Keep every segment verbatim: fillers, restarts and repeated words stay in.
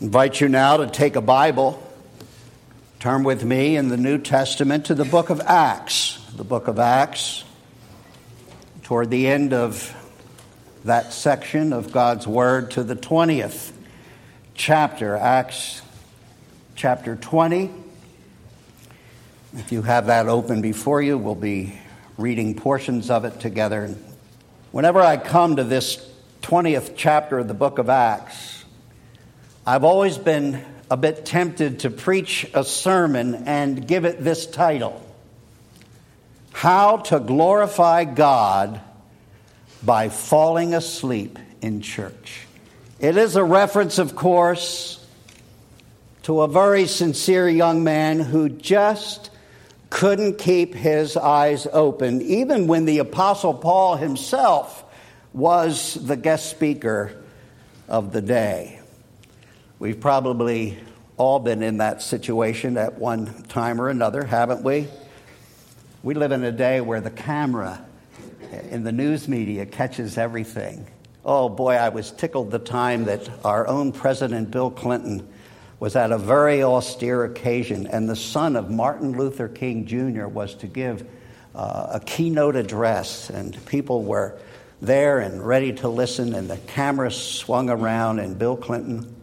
Invite you now to take a Bible, turn with me in the New Testament to the book of Acts. The book of Acts, toward the end of that section of God's Word, to the twentieth chapter, Acts chapter twenty. If you have that open before you, we'll be reading portions of it together. Whenever I come to this twentieth chapter of the book of Acts, I've always been a bit tempted to preach a sermon and give it this title: How to Glorify God by Falling Asleep in Church. It is a reference, of course, to a very sincere young man who just couldn't keep his eyes open, even when the Apostle Paul himself was the guest speaker of the day. We've probably all been in that situation at one time or another, haven't we? We live in a day where the camera in the news media catches everything. Oh boy, I was tickled the time that our own President Bill Clinton was at a very austere occasion, and the son of Martin Luther King Junior was to give uh, a keynote address, and people were there and ready to listen, and the camera swung around, and Bill Clinton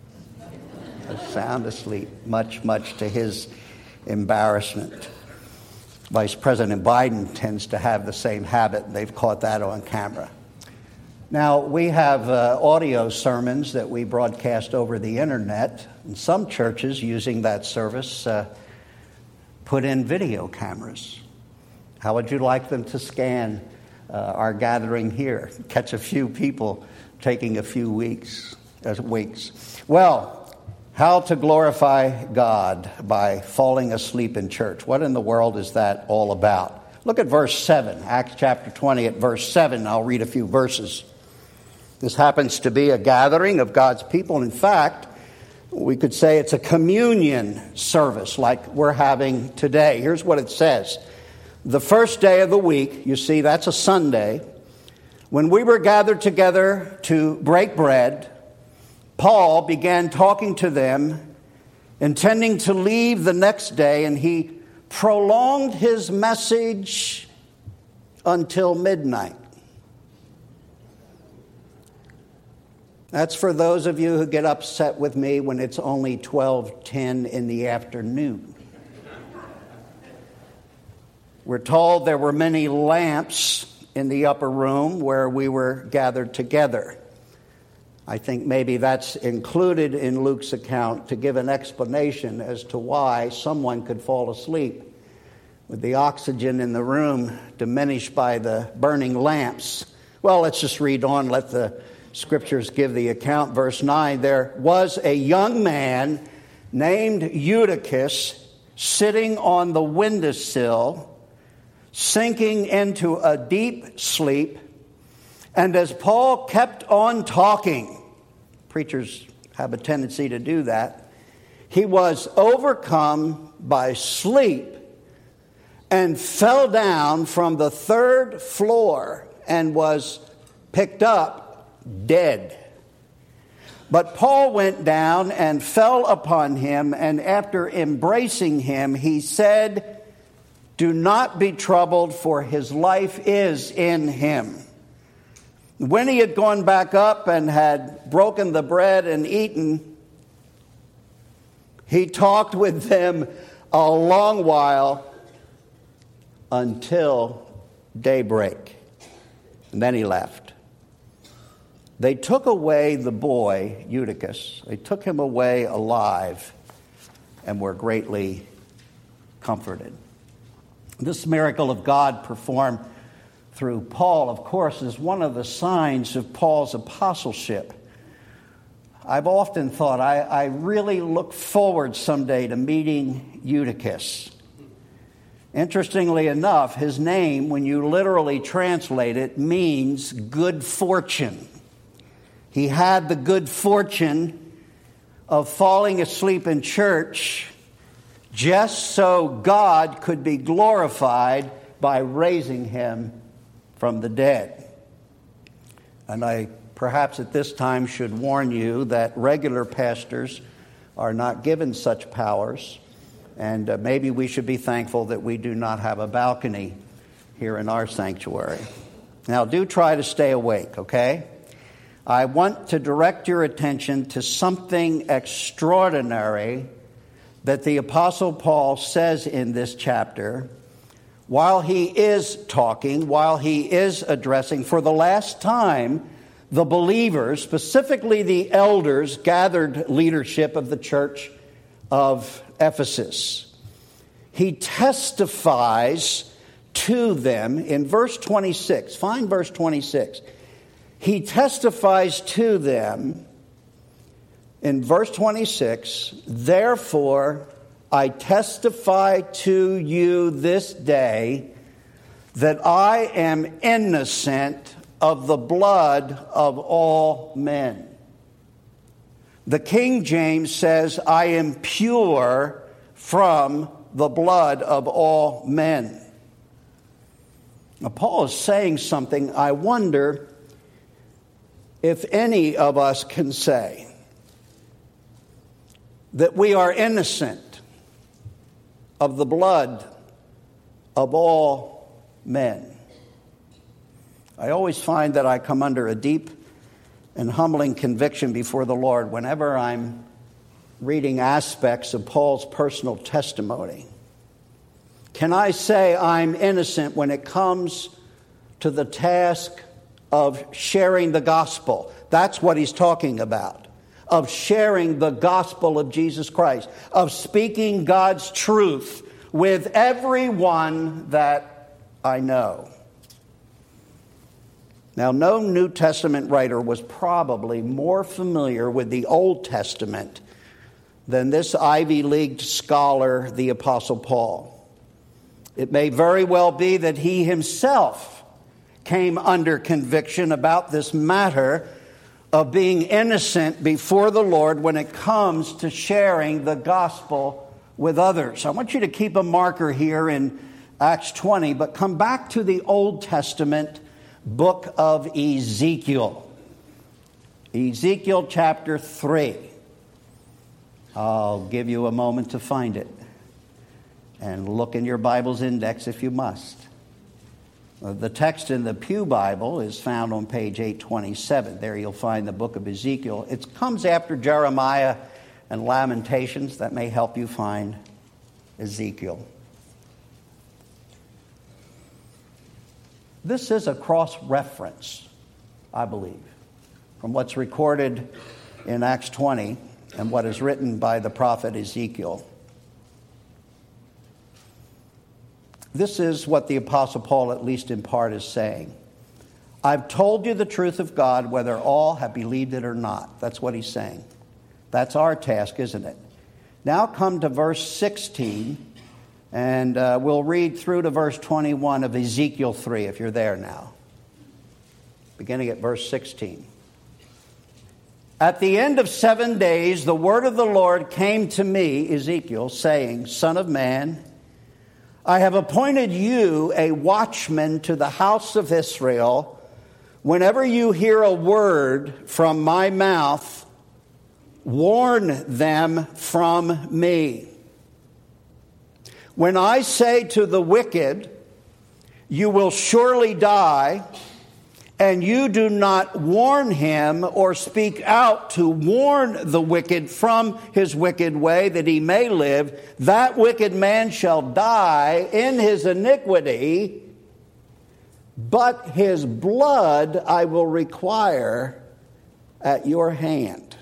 sound asleep, much, much to his embarrassment. Vice President Biden tends to have the same habit. They've caught that on camera. Now, we have uh, audio sermons that we broadcast over the internet, and some churches using that service uh, put in video cameras. How would you like them to scan uh, our gathering here? Catch a few people taking a few weeks, uh, weeks. Well, how to glorify God by falling asleep in church. What in the world is that all about? Look at verse seven, Acts chapter twenty at verse seven. I'll read a few verses. This happens to be a gathering of God's people. In fact, we could say it's a communion service like we're having today. Here's what it says. The first day of the week, you see, that's a Sunday, when we were gathered together to break bread, Paul began talking to them, intending to leave the next day, and he prolonged his message until midnight. That's for those of you who get upset with me when it's only twelve ten in the afternoon. We're told there were many lamps in the upper room where we were gathered together. I think maybe that's included in Luke's account to give an explanation as to why someone could fall asleep with the oxygen in the room diminished by the burning lamps. Well, let's just read on. Let the scriptures give the account. Verse nine, there was a young man named Eutychus sitting on the windowsill, sinking into a deep sleep. And as Paul kept on talking, preachers have a tendency to do that, he was overcome by sleep and fell down from the third floor and was picked up dead. But Paul went down and fell upon him, and after embracing him, he said, "Do not be troubled, for his life is in him." When he had gone back up and had broken the bread and eaten, he talked with them a long while until daybreak. And then he left. They took away the boy, Eutychus. They took him away alive and were greatly comforted. This miracle of God performed through Paul, of course, is one of the signs of Paul's apostleship. I've often thought, I, I really look forward someday to meeting Eutychus. Interestingly enough, his name, when you literally translate it, means good fortune. He had the good fortune of falling asleep in church just so God could be glorified by raising him from the dead. And I perhaps at this time should warn you that regular pastors are not given such powers, and uh, maybe we should be thankful that we do not have a balcony here in our sanctuary. Now, do try to stay awake, okay? I want to direct your attention to something extraordinary that the Apostle Paul says in this chapter while he is talking, while he is addressing for the last time the believers, specifically the elders, gathered leadership of the church of Ephesus. He testifies to them in verse twenty-six. Find verse twenty-six. He testifies to them in verse twenty-six, therefore I testify to you this day that I am innocent of the blood of all men. The King James says, I am pure from the blood of all men. Now, Paul is saying something I wonder if any of us can say, that we are innocent of the blood of all men. I always find that I come under a deep and humbling conviction before the Lord whenever I'm reading aspects of Paul's personal testimony. Can I say I'm innocent when it comes to the task of sharing the gospel? That's what he's talking about. Of sharing the gospel of Jesus Christ. Of speaking God's truth with everyone that I know. Now, no New Testament writer was probably more familiar with the Old Testament than this Ivy League scholar, the Apostle Paul. It may very well be that he himself came under conviction about this matter of being innocent before the Lord when it comes to sharing the gospel with others. I want you to keep a marker here in Acts twenty, but come back to the Old Testament book of Ezekiel. Ezekiel chapter three. I'll give you a moment to find it. And look in your Bible's index if you must. The text in the Pew Bible is found on page eight twenty-seven. There you'll find the book of Ezekiel. It comes after Jeremiah and Lamentations. That may help you find Ezekiel. This is a cross-reference, I believe, from what's recorded in Acts twenty and what is written by the prophet Ezekiel. This is what the Apostle Paul, at least in part, is saying. I've told you the truth of God, whether all have believed it or not. That's what he's saying. That's our task, isn't it? Now come to verse sixteen, and uh, we'll read through to verse twenty-one of Ezekiel three, if you're there now. Beginning at verse sixteen. At the end of seven days, the word of the Lord came to me, Ezekiel, saying, Son of man, I have appointed you a watchman to the house of Israel. Whenever you hear a word from my mouth, warn them from me. When I say to the wicked, you will surely die, and you do not warn him or speak out to warn the wicked from his wicked way that he may live, that wicked man shall die in his iniquity, but his blood I will require at your hand.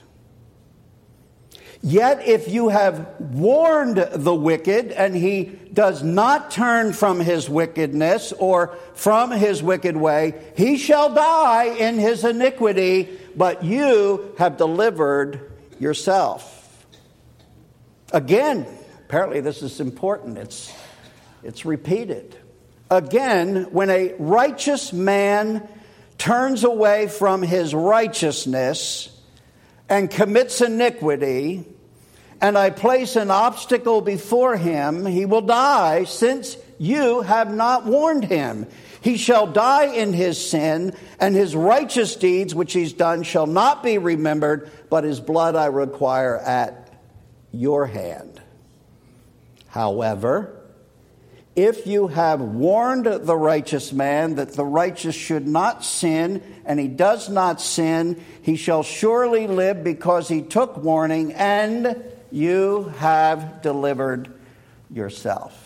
Yet if you have warned the wicked and he does not turn from his wickedness or from his wicked way, he shall die in his iniquity, but you have delivered yourself. Again, apparently this is important. It's, it's repeated. Again, when a righteous man turns away from his righteousness and commits iniquity, and I place an obstacle before him, he will die, since you have not warned him. He shall die in his sin, and his righteous deeds which he's done shall not be remembered, but his blood I require at your hand. However, if you have warned the righteous man that the righteous should not sin, and he does not sin, he shall surely live because he took warning, and you have delivered yourself.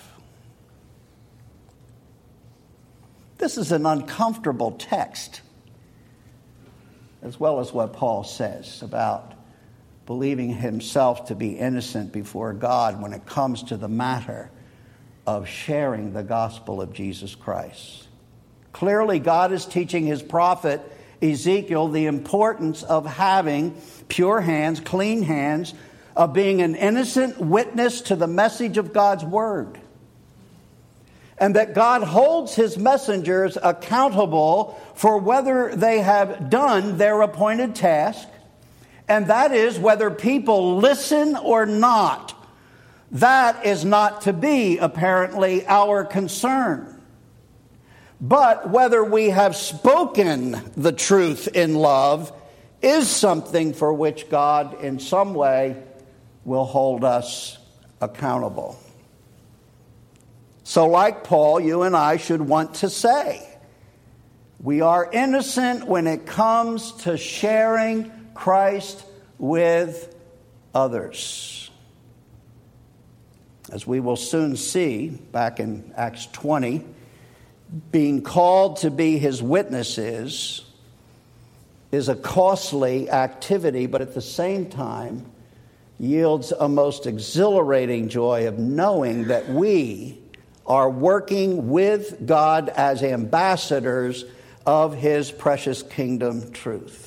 This is an uncomfortable text, as well as what Paul says about believing himself to be innocent before God when it comes to the matter of sharing the gospel of Jesus Christ. Clearly, God is teaching his prophet Ezekiel the importance of having pure hands, clean hands, of being an innocent witness to the message of God's word. And that God holds his messengers accountable for whether they have done their appointed task, and that is whether people listen or not. That is not to be, apparently, our concern. But whether we have spoken the truth in love is something for which God, in some way, will hold us accountable. So like Paul, you and I should want to say, we are innocent when it comes to sharing Christ with others. As we will soon see, back in Acts twenty, being called to be his witnesses is a costly activity, but at the same time yields a most exhilarating joy of knowing that we are working with God as ambassadors of his precious kingdom truth.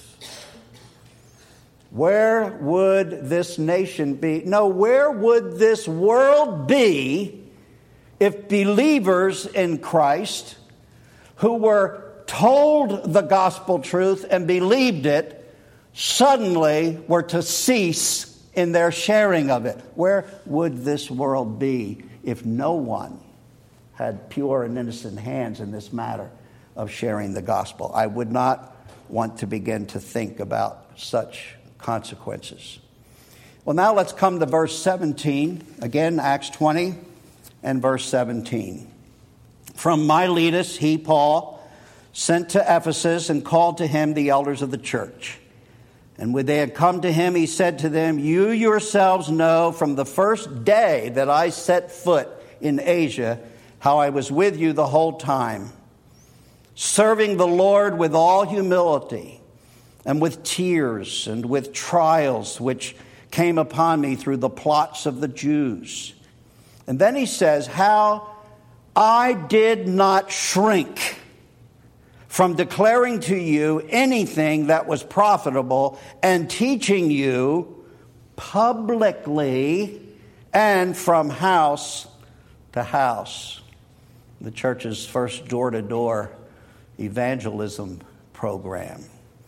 Where would this nation be? No, where would this world be if believers in Christ who were told the gospel truth and believed it suddenly were to cease in their sharing of it? Where would this world be if no one had pure and innocent hands in this matter of sharing the gospel? I would not want to begin to think about such consequences. Well, now let's come to verse seventeen. Again, Acts twenty and verse seventeen. From Miletus, he, Paul, sent to Ephesus and called to him the elders of the church. And when they had come to him, he said to them, you yourselves know from the first day that I set foot in Asia how I was with you the whole time, serving the Lord with all humility and with tears and with trials which came upon me through the plots of the Jews. And then he says, how I did not shrink from declaring to you anything that was profitable and teaching you publicly and from house to house. The church's first door-to-door evangelism program.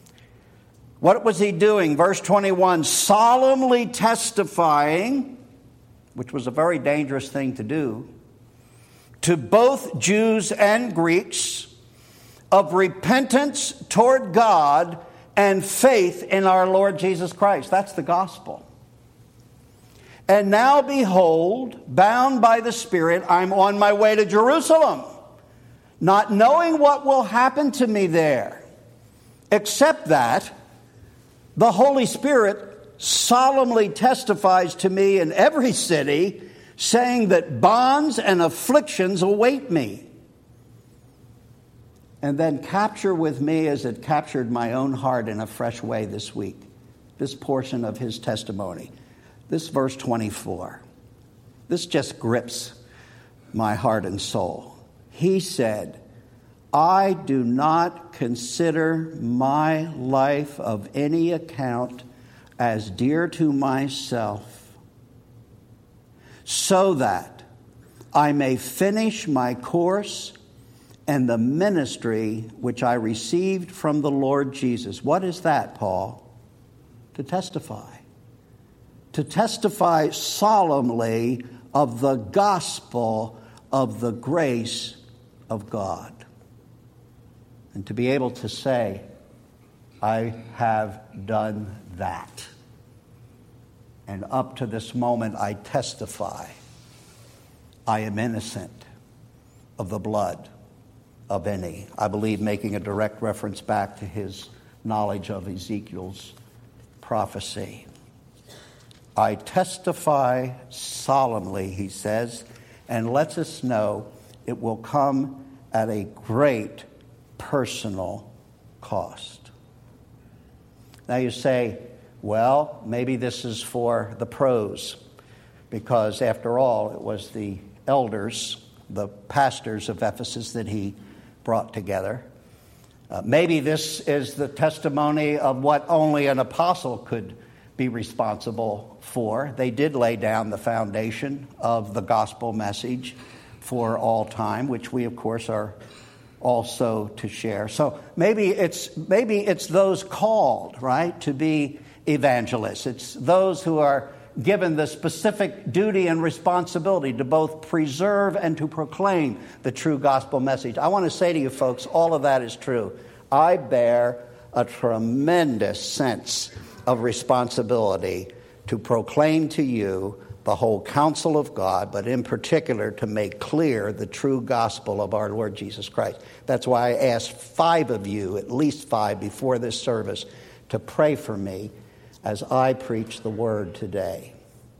What was he doing? Verse twenty-one, solemnly testifying, which was a very dangerous thing to do, to both Jews and Greeks of repentance toward God and faith in our Lord Jesus Christ. That's the gospel. And now behold, bound by the Spirit, I'm on my way to Jerusalem, not knowing what will happen to me there, except that the Holy Spirit solemnly testifies to me in every city, saying that bonds and afflictions await me. And then capture with me, as it captured my own heart in a fresh way this week, this portion of his testimony. This verse twenty-four. This just grips my heart and soul. He said, I do not consider my life of any account as dear to myself, so that I may finish my course and the ministry which I received from the Lord Jesus. What is that, Paul? To testify. To testify solemnly of the gospel of the grace of God. And to be able to say, I have done that. And up to this moment, I testify, I am innocent of the blood of any. I believe making a direct reference back to his knowledge of Ezekiel's prophecy. I testify solemnly, he says, and lets us know it will come at a great personal cost. Now you say, well, maybe this is for the pros, because after all, it was the elders, the pastors of Ephesus that he brought together. Uh, maybe this is the testimony of what only an apostle could be responsible for. They did lay down the foundation of the gospel message for all time, which we, of course, are also to share. So maybe it's maybe it's those called, right, to be evangelists. It's those who are given the specific duty and responsibility to both preserve and to proclaim the true gospel message. I want to say to you folks, all of that is true. I bear a tremendous sense of responsibility to proclaim to you the whole counsel of God, but in particular to make clear the true gospel of our Lord Jesus Christ. That's why I asked five of you, at least five, before this service to pray for me as I preach the word today.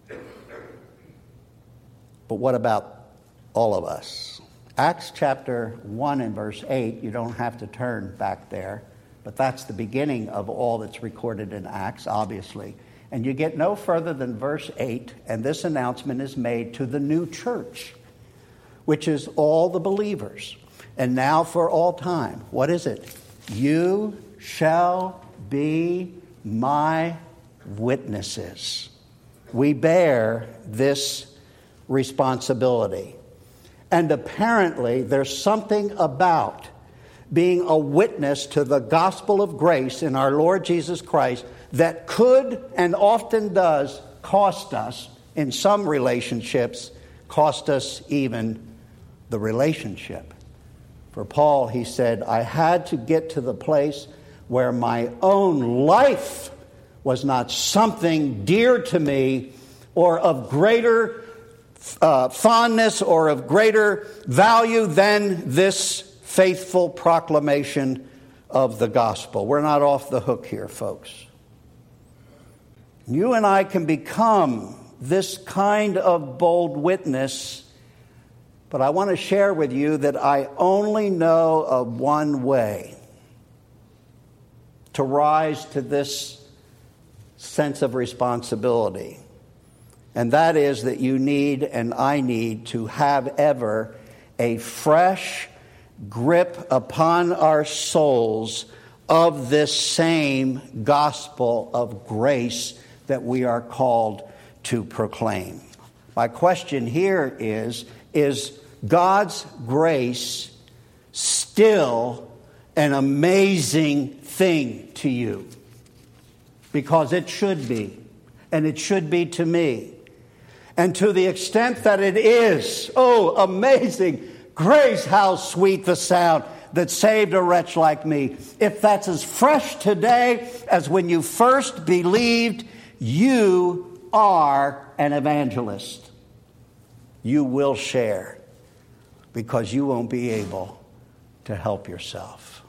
But what about all of us? Acts chapter one and verse eight, you don't have to turn back there, but that's the beginning of all that's recorded in Acts, obviously. And you get no further than verse eight, and this announcement is made to the new church, which is all the believers. And now for all time, what is it? You shall be my witnesses. We bear this responsibility. And apparently there's something about being a witness to the gospel of grace in our Lord Jesus Christ that could and often does cost us, in some relationships, cost us even the relationship. For Paul, he said, I had to get to the place where my own life was not something dear to me or of greater uh, fondness or of greater value than this faithful proclamation of the gospel. We're not off the hook here, folks. You and I can become this kind of bold witness, but I want to share with you that I only know of one way to rise to this sense of responsibility. And that is that you need and I need to have ever a fresh grip upon our souls of this same gospel of grace that we are called to proclaim. My question here is, is God's grace still an amazing thing to you? Because it should be, and it should be to me. And to the extent that it is, oh, amazing grace, how sweet the sound that saved a wretch like me. If that's as fresh today as when you first believed, you are an evangelist. You will share because you won't be able to help yourself.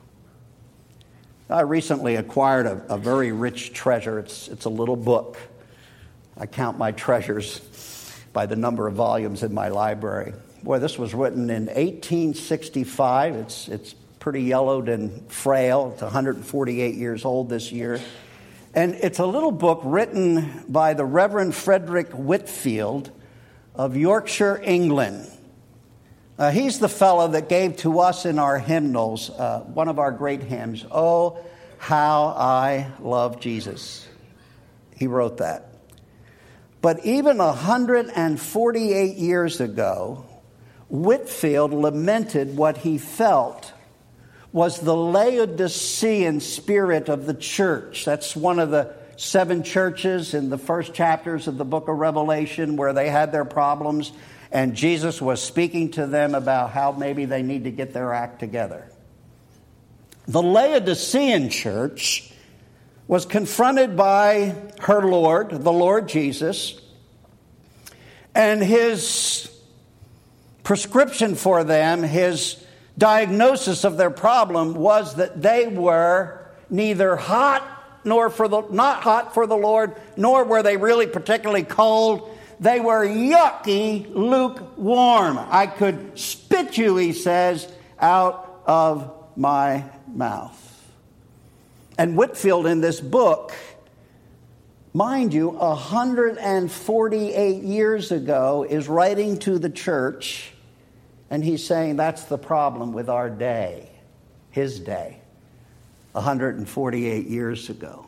I recently acquired a, a very rich treasure. It's, it's a little book. I count my treasures by the number of volumes in my library. Boy, this was written in eighteen sixty-five. It's, it's pretty yellowed and frail. It's one hundred forty-eight years old this year. And it's a little book written by the Reverend Frederick Whitfield of Yorkshire, England. Uh, he's the fellow that gave to us in our hymnals, uh, one of our great hymns, Oh, How I Love Jesus. He wrote that. But even one hundred forty-eight years ago, Whitfield lamented what he felt was the Laodicean spirit of the church. That's one of the seven churches in the first chapters of the book of Revelation where they had their problems, and Jesus was speaking to them about how maybe they need to get their act together. The Laodicean church was confronted by her Lord, the Lord Jesus, and his prescription for them, his diagnosis of their problem was that they were neither hot nor for the not hot for the Lord, nor were they really particularly cold. They were yucky, lukewarm. I could spit you, he says, out of my mouth. And Whitefield in this book, mind you, one hundred forty-eight years ago, is writing to the church, and he's saying that's the problem with our day, his day, one hundred forty-eight years ago.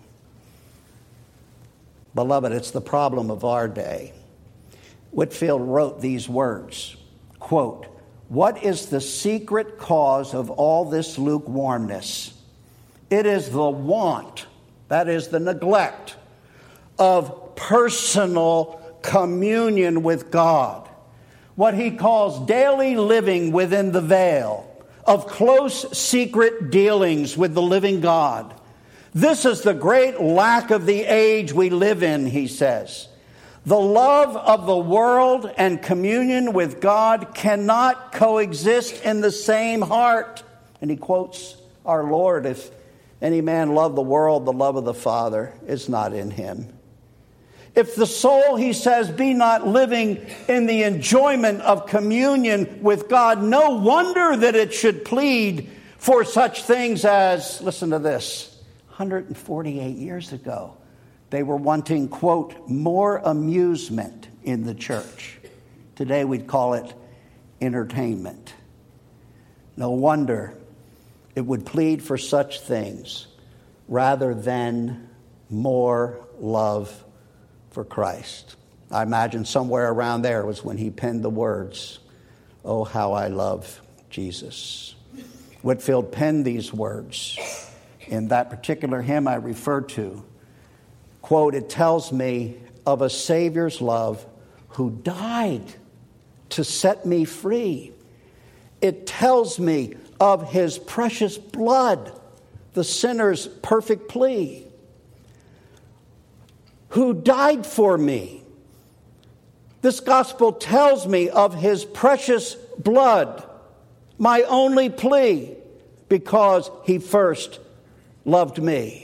Beloved, it's the problem of our day. Whitefield wrote these words, quote, "What is the secret cause of all this lukewarmness? It is the want, that is the neglect, of personal communion with God. What he calls daily living within the veil of close secret dealings with the living God. This is the great lack of the age we live in," he says. "The love of the world and communion with God cannot coexist in the same heart." And he quotes our Lord, "If any man love the world, the love of the Father is not in him." If the soul, he says, be not living in the enjoyment of communion with God, no wonder that it should plead for such things as, listen to this, one hundred forty-eight years ago, they were wanting, quote, more amusement in the church. Today we'd call it entertainment. No wonder it would plead for such things rather than more love for Christ. I imagine somewhere around there was when he penned the words, "Oh, how I love Jesus." Whitefield penned these words in that particular hymn I referred to. Quote, "It tells me of a Savior's love who died to set me free. It tells me of his precious blood, the sinner's perfect plea, who died for me. This gospel tells me of his precious blood, my only plea, because he first loved me."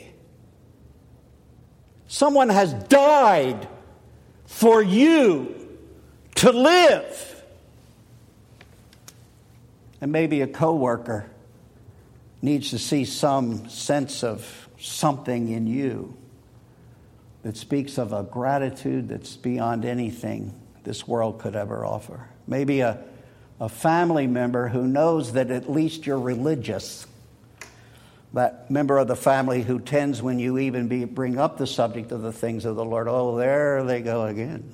Someone has died for you to live. And maybe a coworker needs to see some sense of something in you that speaks of a gratitude that's beyond anything this world could ever offer. Maybe a, a family member who knows that at least you're religious. That member of the family who tends, when you even be, bring up the subject of the things of the Lord, oh, there they go again.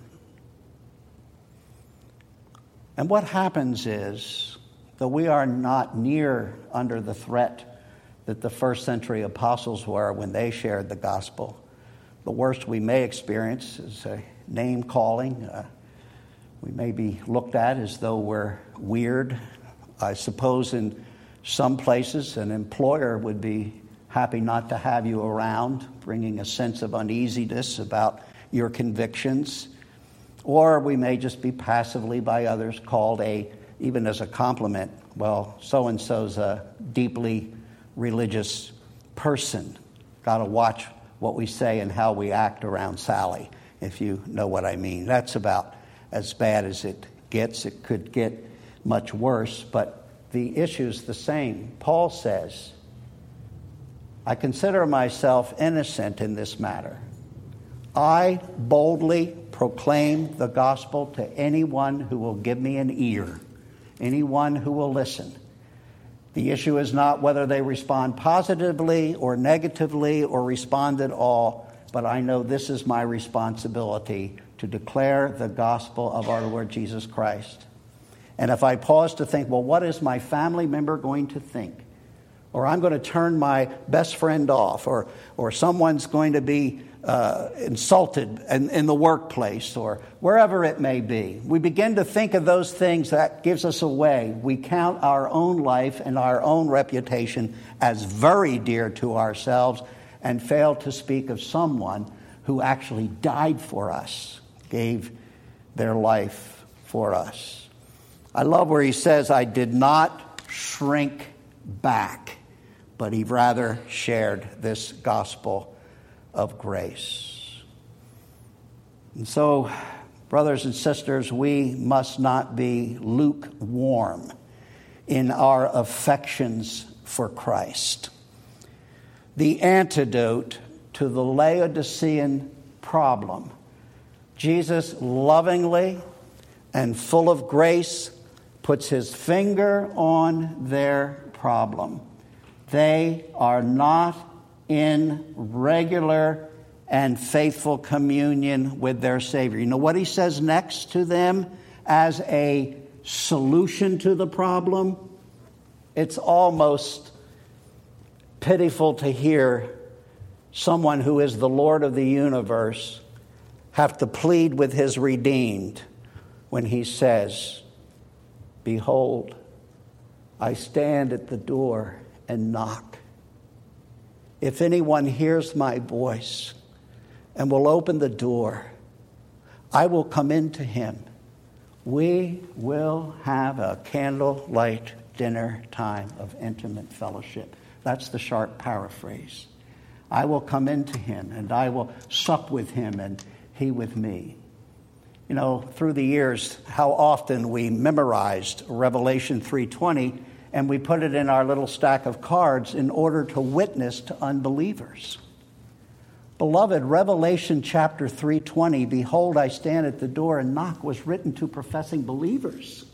And what happens is, though we are not near under the threat that the first century apostles were when they shared the gospel, the worst we may experience is a name calling. Uh, we may be looked at as though we're weird. I suppose in some places an employer would be happy not to have you around, bringing a sense of uneasiness about your convictions. Or we may just be passively by others called a, even as a compliment, well, so-and-so's a deeply religious person. Got to watch what we say and how we act around Sally, if you know what I mean. That's about as bad as it gets. It could get much worse, but the issue's the same. Paul says, "I consider myself innocent in this matter. I boldly proclaim the gospel to anyone who will give me an ear, anyone who will listen. The issue is not whether they respond positively or negatively or respond at all, but I know this is my responsibility to declare the gospel of our Lord Jesus Christ. And if I pause to think, well, what is my family member going to think? Or I'm going to turn my best friend off, or or someone's going to be uh, insulted in, in the workplace or wherever it may be. We begin to think of those things that gives us away. We count our own life and our own reputation as very dear to ourselves and fail to speak of someone who actually died for us, gave their life for us. I love where he says, I did not shrink back, but he rather shared this gospel of grace. And so, brothers and sisters, we must not be lukewarm in our affections for Christ. The antidote to the Laodicean problem, Jesus lovingly and full of grace puts his finger on their problem. They are not in regular and faithful communion with their Savior. You know what he says next to them as a solution to the problem? It's almost pitiful to hear someone who is the Lord of the universe have to plead with his redeemed when he says, behold, I stand at the door and knock. If anyone hears my voice and will open the door, I will come into him. We will have a candlelight dinner time of intimate fellowship. That's the sharp paraphrase. I will come into him and I will sup with him and he with me. You know, through the years, how often we memorized Revelation three twenty and we put it in our little stack of cards in order to witness to unbelievers. Beloved, Revelation chapter three twenty, behold, I stand at the door and knock, was written to professing believers.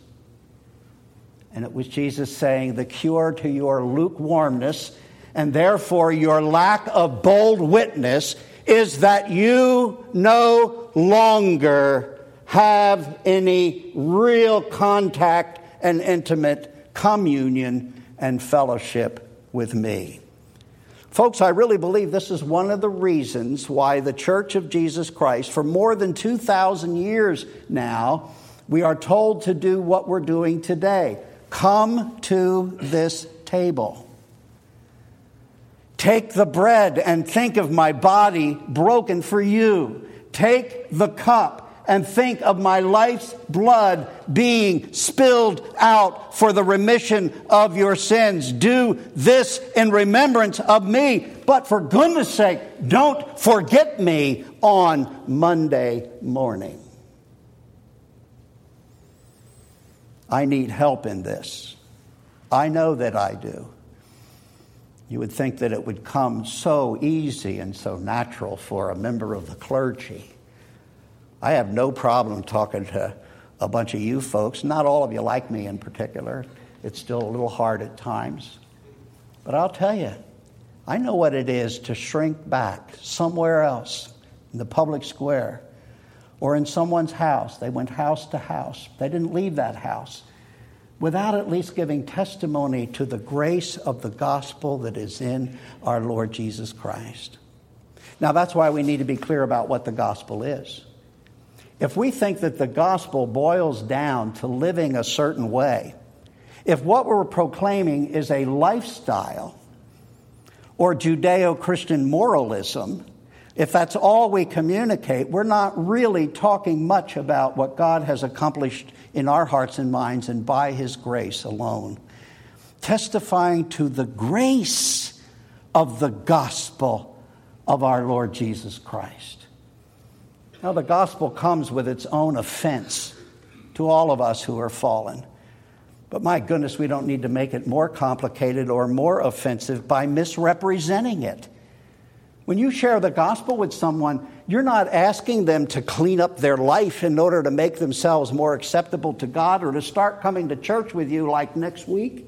And it was Jesus saying, the cure to your lukewarmness and therefore your lack of bold witness is that you no longer have any real contact and intimate communion and fellowship with me. Folks, I really believe this is one of the reasons why the Church of Jesus Christ, for more than two thousand years now, we are told to do what we're doing today. Come to this table. Take the bread and think of my body broken for you. Take the cup and think of my life's blood being spilled out for the remission of your sins. Do this in remembrance of me. But for goodness sake, don't forget me on Monday morning. I need help in this. I know that I do. You would think that it would come so easy and so natural for a member of the clergy. I have no problem talking to a bunch of you folks. Not all of you like me in particular. It's still a little hard at times. But I'll tell you, I know what it is to shrink back somewhere else in the public square or in someone's house. They went house to house. They didn't leave that house without at least giving testimony to the grace of the gospel that is in our Lord Jesus Christ. Now, that's why we need to be clear about what the gospel is. If we think that the gospel boils down to living a certain way, if what we're proclaiming is a lifestyle or Judeo-Christian moralism, if that's all we communicate, we're not really talking much about what God has accomplished in our hearts and minds and by his grace alone. Testifying to the grace of the gospel of our Lord Jesus Christ. Now, the gospel comes with its own offense to all of us who are fallen. But my goodness, we don't need to make it more complicated or more offensive by misrepresenting it. When you share the gospel with someone, you're not asking them to clean up their life in order to make themselves more acceptable to God or to start coming to church with you like next week.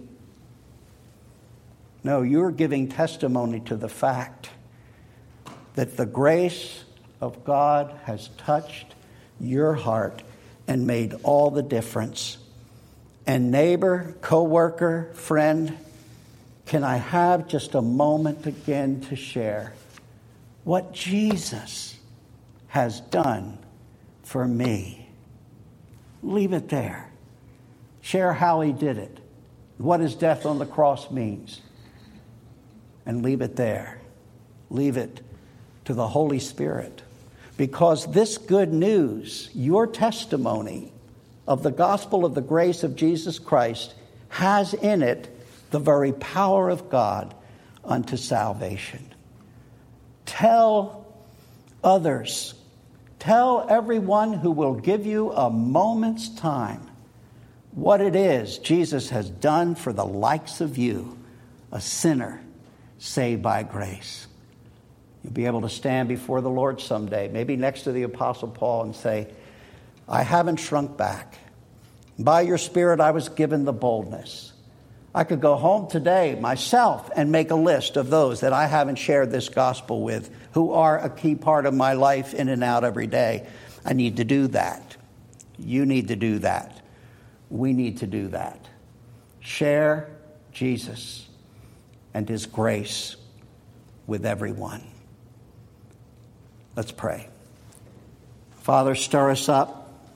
No, you're giving testimony to the fact that the grace of God has touched your heart and made all the difference. And neighbor, coworker, friend, can I have just a moment again to share what Jesus has done for me. Leave it there. Share how he did it, what his death on the cross means, and leave it there. Leave it to the Holy Spirit. Because this good news, your testimony of the gospel of the grace of Jesus Christ, has in it the very power of God unto salvation. Tell others, tell everyone who will give you a moment's time what it is Jesus has done for the likes of you, a sinner saved by grace. You'll be able to stand before the Lord someday, maybe next to the Apostle Paul, and say, I haven't shrunk back. By your Spirit, I was given the boldness. I could go home today myself and make a list of those that I haven't shared this gospel with, who are a key part of my life in and out every day. I need to do that. You need to do that. We need to do that. Share Jesus and his grace with everyone. Let's pray. Father, stir us up.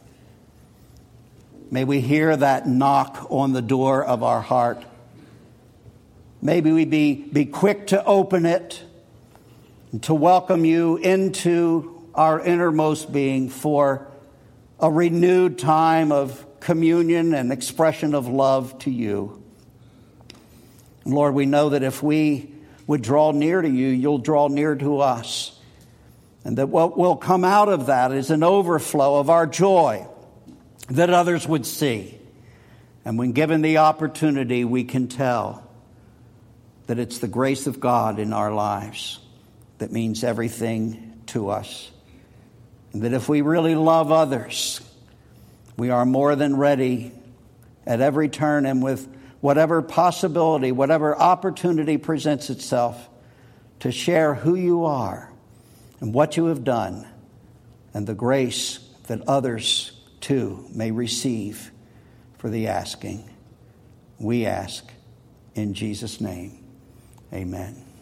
May we hear that knock on the door of our heart. Maybe we be, be quick to open it and to welcome you into our innermost being for a renewed time of communion and expression of love to you. Lord, we know that if we would draw near to you, you'll draw near to us. And that what will come out of that is an overflow of our joy that others would see. And when given the opportunity, we can tell that it's the grace of God in our lives that means everything to us. And that if we really love others, we are more than ready at every turn and with whatever possibility, whatever opportunity presents itself, to share who you are and what you have done and the grace that others too may receive for the asking. We ask in Jesus' name. Amen.